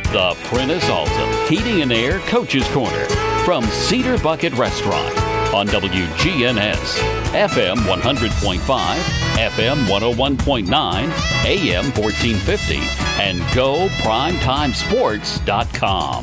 The Prentice Alta Heating and Air Coach's Corner from Cedar Bucket Restaurant on WGNS, FM 100.5, FM 101.9, AM 1450, and GoPrimetimeSports.com.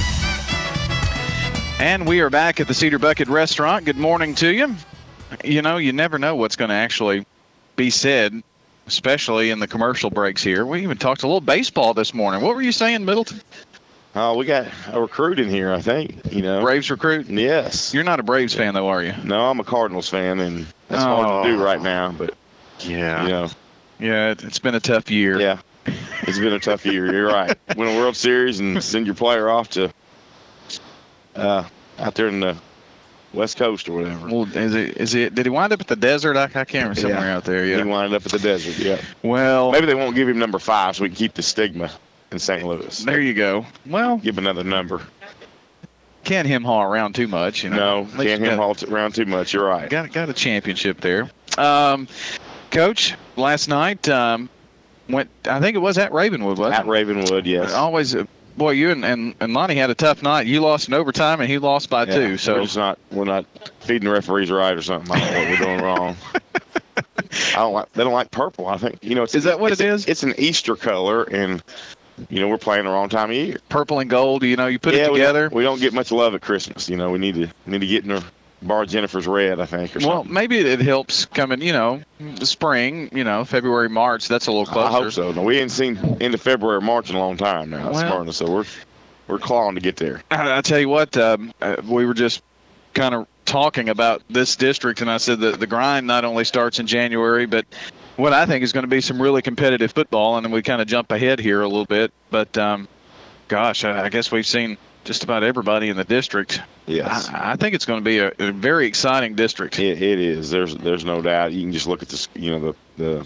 And we are back at the Cedar Bucket Restaurant. Good morning to you. You know, you never know what's going to actually be said, especially in the commercial breaks here. We even talked a little baseball this morning. What were you saying, Middleton? We got a recruit in here, I think. You know, Braves recruit? Yes. You're not a Braves fan, though, are you? No, I'm a Cardinals fan, and that's hard to do right now. But yeah, you know, yeah, it's been a tough year. Yeah, it's been a tough year. You're right. Win a World Series and send your player off to out there in the West Coast or whatever. Well, is it? Did he wind up at the desert? I can't remember, somewhere out there. Yeah, he wound up at the desert. Yeah. Well, maybe they won't give him number 5, so we can keep the stigma in St. Louis. There you go. Well, give another number. Can't hem-haw around too much, you know. No, can't hem-haw around too much. You're right. Got a championship there. Coach, last night went. I think it was at Ravenwood, wasn't it? At Ravenwood, yes. Always. Boy, you and Lonnie had a tough night. You lost in overtime, and he lost by 2. So we're not feeding the referees right or something. I don't know what we're doing wrong. They don't like purple. I think is that what it is? It's an Easter color, and we're playing the wrong time of year. Purple and gold. You put it together. We don't get much love at Christmas. We need to get in the bar Jennifer's red, I think, or something. Well, maybe it helps coming, the spring, February, March. That's a little closer. I hope so. No, we ain't seen into February, March in a long time now, Spartan, so we're clawing to get there. I tell you what, we were just kind of talking about this district, and I said that the grind not only starts in January, but what I think is going to be some really competitive football, and then we kind of jump ahead here a little bit. But, gosh, I guess we've seen just about everybody in the district. Yes. I think it's going to be a very exciting district. It is. There's no doubt. You can just look at the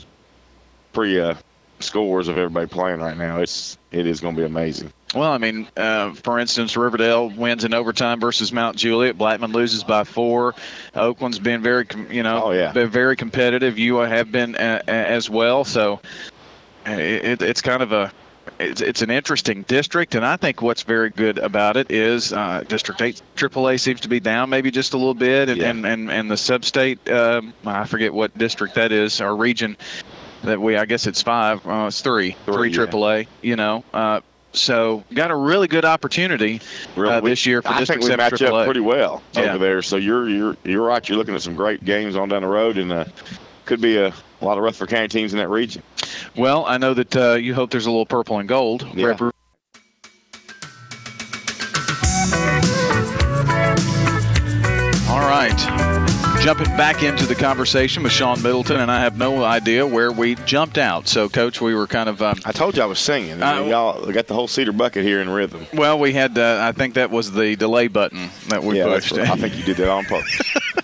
scores of everybody playing right now. It is going to be amazing. Well, I mean, for instance, Riverdale wins in overtime versus Mount Juliet. Blackman loses by 4. Oakland's been very, been very competitive. You have been as well. So it's kind of it's an interesting district, and I think what's very good about it is District 8 AAA seems to be down maybe just a little bit, and the sub-state, I forget what district that is, or region that I guess it's 5, it's 3 AAA, so got a really good opportunity this year for District 7 AAA. I think we match up pretty well over there, so you're right. You're looking at some great games on down the road, and could be a lot of Rutherford County teams in that region. Well, I know that you hope there's a little purple and gold. Yeah. All right. Jumping back into the conversation with Sean Middleton, and I have no idea where we jumped out. So, Coach, we were kind of I told you I was singing. Y'all got the whole Cedar Bucket here in rhythm. Well, we had I think that was the delay button that we pushed. I think you did that on purpose.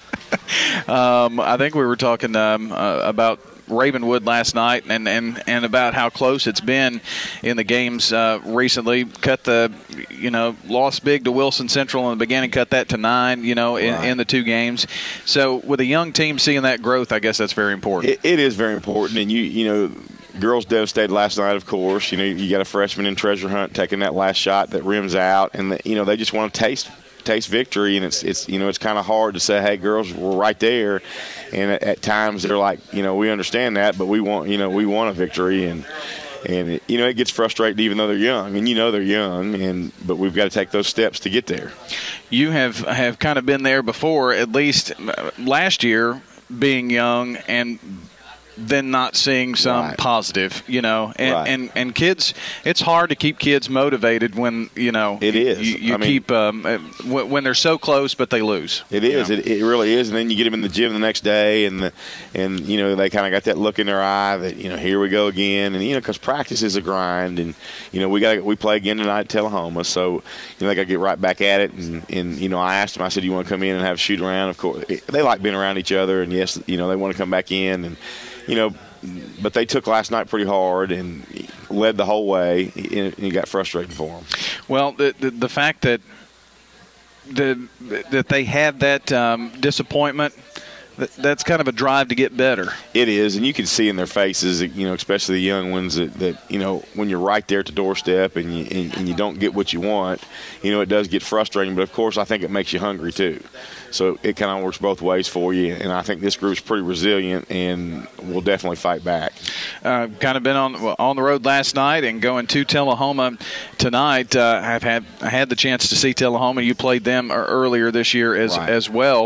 I think we were talking about Ravenwood last night and about how close it's been in the games recently. Lost big to Wilson Central in the beginning, cut that to 9, in the 2 games. So with a young team seeing that growth, I guess that's very important. It is very important. And girls devastated last night, of course. You got a freshman in Treasure Hunt taking that last shot that rims out, and they just want to taste victory, and it's kind of hard to say, hey, girls, we're right there, and at times they're like, we understand that, but we want a victory, and it gets frustrating even though they're young, and they're young, but we've got to take those steps to get there. You have kind of been there before, at least last year, being young and then not seeing some positive, and kids, it's hard to keep kids motivated when, it is. You keep when they're so close, but they lose. It is. It really is. And then you get them in the gym the next day, and they kind of got that look in their eye that, here we go again. And, because practice is a grind, and, we play again tonight at Tullahoma. So, they got to get right back at it. And I asked them, I said, you want to come in and have a shoot around? Of course, they like being around each other. And yes, they want to come back in, and, but they took last night pretty hard and led the whole way, and it got frustrating for them. Well, the fact that they had that disappointment that's kind of a drive to get better. It is, and you can see in their faces, especially the young ones, that when you're right there at the doorstep and you don't get what you want, it does get frustrating. But, of course, I think it makes you hungry too. So it kind of works both ways for you, and I think this group's pretty resilient and will definitely fight back. Kind of been on the road last night and going to Tullahoma tonight. I had the chance to see Tullahoma. You played them earlier this year as well.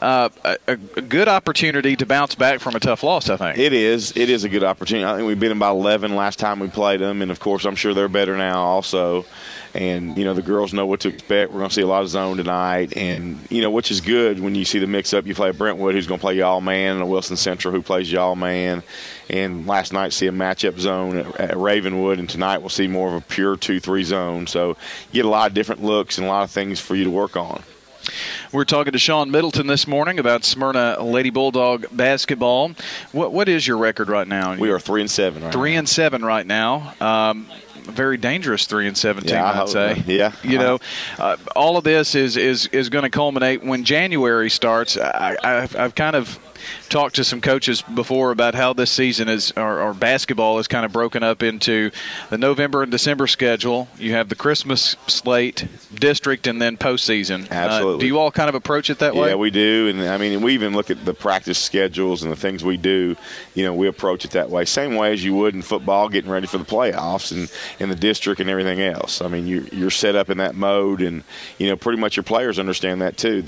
A good opportunity to bounce back from a tough loss, I think. It is. It is a good opportunity. I think we beat them by 11 last time we played them, and, of course, I'm sure they're better now also. And, the girls know what to expect. We're going to see a lot of zone tonight, and, which is good when you see the mix-up. You play Brentwood, who's going to play y'all man, and a Wilson Central, who plays y'all man. And last night, see a matchup zone at Ravenwood, and tonight we'll see more of a pure 2-3 zone. So you get a lot of different looks and a lot of things for you to work on. We're talking to Sean Middleton this morning about Smyrna Lady Bulldog basketball. What is your record right now? We are 3-7 right 3-7 right now. Very dangerous 3-7 team, I'd say. Yeah. All of this is going to culminate when January starts. I've kind of talked to some coaches before about how this season is, or basketball is kind of broken up into the November and December schedule. You have the Christmas slate, district, and then postseason. Absolutely. Do you all kind of approach it that way? Yeah, we do. And, we even look at the practice schedules and the things we do. We approach it that way. Same way as you would in football, getting ready for the playoffs and in the district and everything else. I mean, you're set up in that mode, and, pretty much your players understand that too,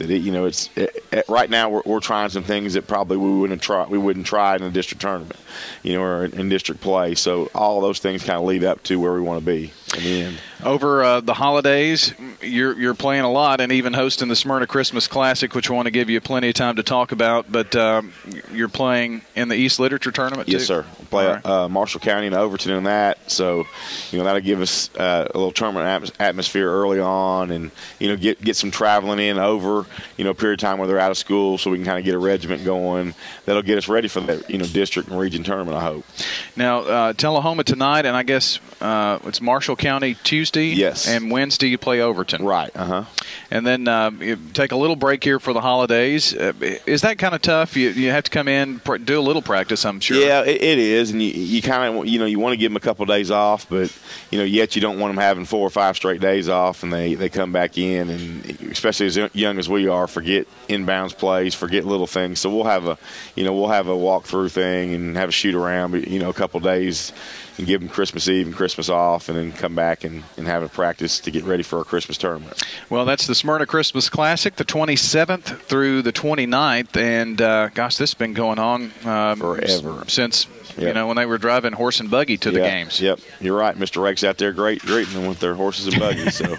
that, right now we're trying some things that probably we wouldn't try in a district tournament, or in district play. So all those things kind of lead up to where we want to be in the end. Over the holidays, you're playing a lot and even hosting the Smyrna Christmas Classic, which I want to give you plenty of time to talk about. But you're playing in the East Literature Tournament too? Yes, sir. We'll play Marshall County and Overton in that. So, that'll give us a little tournament atmosphere early on, and, get some traveling in over, a period of time where they're out of school, so we can kind of get a regiment going. That'll get us ready for the, district and region tournament, I hope. Now, Tullahoma tonight, and I guess it's Marshall County Tuesday. Yes. And Wednesday you play Overton. Right. Uh-huh. And then you take a little break here for the holidays. Is that kind of tough? You have to come in, do a little practice, I'm sure. Yeah, it is. And you kind of, you want to give them a couple of days off, but, yet you don't want them having 4 or 5 straight days off, and they come back in, and especially as young as we are, forget inbounds plays, forget little things. So we'll have a walkthrough thing and have a shoot around, a couple of days, and give them Christmas Eve and Christmas off, and then come back and have a practice to get ready for our Christmas tournament. Well, that's the Smyrna Christmas Classic, the 27th through the 29th, and this has been going on forever. Since when they were driving horse and buggy to the games. Yep, you're right. Mr. Rake's out there greeting them with their horses and buggies. So,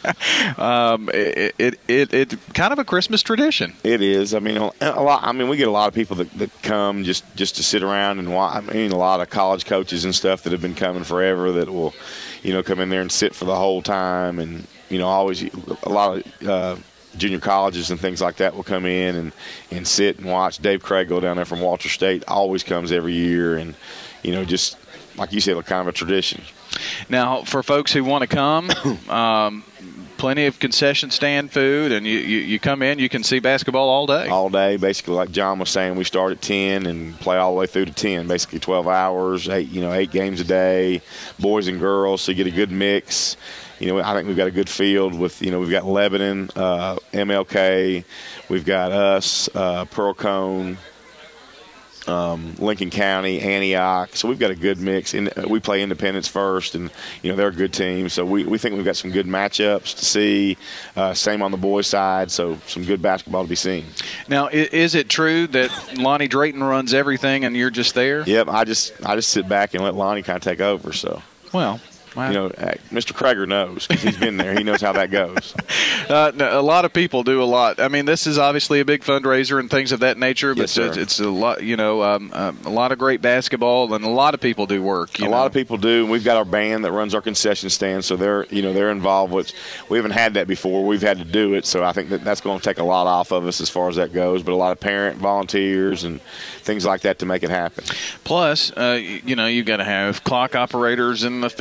it kind of a Christmas tradition. It is. I mean, a lot. I mean, we get a lot of people that come just to sit around and watch. I mean, a lot of college coaches and stuff that have been coming forever that will, come in there and sit for the whole time, and always a lot of. Junior colleges and things like that will come in and sit and watch. Dave Crago down there from Walter State always comes every year, and just like you said, kind of a tradition. Now, for folks who want to come, plenty of concession stand food, and you come in, you can see basketball all day. All day, basically, like John was saying, we start at 10 and play all the way through to 10, basically 12 hours, 8 games a day, boys and girls, so you get a good mix. I think we've got a good field with, we've got Lebanon, MLK, we've got us, Pearl Cone, Lincoln County, Antioch. So we've got a good mix. We play Independence first, and, they're a good team. So we think we've got some good matchups to see. Same on the boys' side, so some good basketball to be seen. Now, is it true that Lonnie Drayton runs everything and you're just there? Yep, I just sit back and let Lonnie kind of take over. So well. Wow. Mr. Krager knows because he's been there. He knows how that goes. A lot of people do a lot. I mean, this is obviously a big fundraiser and things of that nature, but yes, it's a lot. A lot of great basketball, and a lot of people do work. A lot of people do. And we've got our band that runs our concession stand, so they're involved. Which we haven't had that before. We've had to do it, so I think that's going to take a lot off of us as far as that goes. But a lot of parent volunteers and things like that to make it happen. Plus, you've got to have clock operators and officials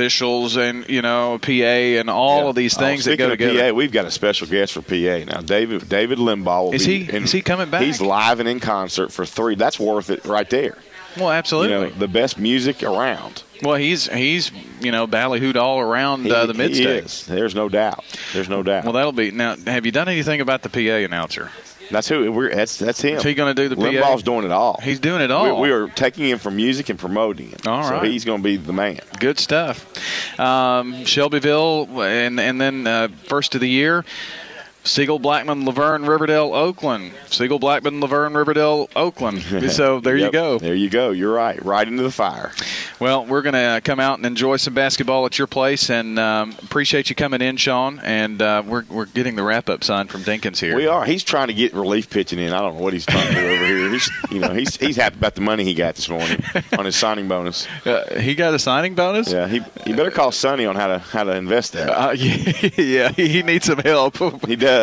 vocals and, PA and all of these things that go together. PA, we've got a special guest for PA now. David Limbaugh. Is he coming back? He's live and in concert for 3. That's worth it right there. Well, absolutely. The best music around. Well, he's ballyhooed all around the mid-state. He is. There's no doubt. Well, that'll be. Now, have you done anything about the PA announcer? That's who. That's him. Is he going to do the PA? Limbaugh's doing it all. He's doing it all. We are taking him for music and promoting him. All right. So he's going to be the man. Good stuff. Shelbyville, and then first of the year. Siegel, Blackman, Laverne, Riverdale, Oakland. Siegel, Blackman, Laverne, Riverdale, Oakland. So there you go. There you go. You're right. Right into the fire. Well, we're going to come out and enjoy some basketball at your place, and appreciate you coming in, Sean. And we're getting the wrap-up sign from Dinkins here. We are. He's trying to get relief pitching in. I don't know what he's trying to do over here. He's happy about the money he got this morning on his signing bonus. He got a signing bonus? Yeah. He better call Sonny on how to invest that. Yeah. He needs some help. He does.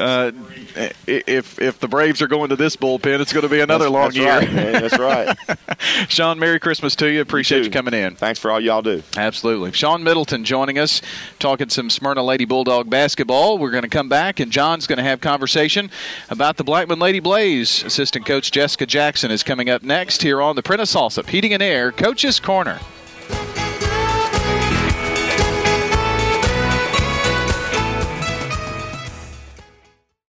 If the Braves are going to this bullpen, it's going to be another long year. Right, man. That's right. Sean, Merry Christmas to you. Appreciate you coming in. Thanks for all y'all do. Absolutely. Sean Middleton joining us, talking some Smyrna Lady Bulldog basketball. We're going to come back, and John's going to have conversation about the Blackman Lady Blaze. Assistant coach Jessica Jackson is coming up next here on the Prentice Allsup Heating and Air Coach's Corner.